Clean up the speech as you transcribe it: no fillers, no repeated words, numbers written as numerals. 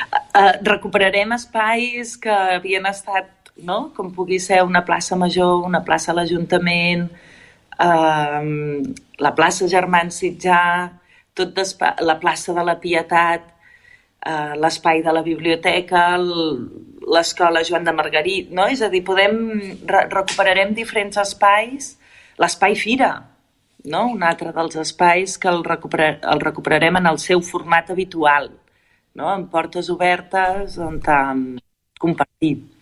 Recuperarem espais que havien estat, no? Com pugui ser una plaça Major, una plaça a l'Ajuntament, la plaça Germán Sitjà, la plaça de la Pietat, l'espai de la biblioteca, l'escola Joan de Margarit, no? És a dir, recuperarem diferents espais, l'espai Fira, no? Un altre dels espais que el recuperarem en el seu format habitual, no? Amb portes obertes on compartir.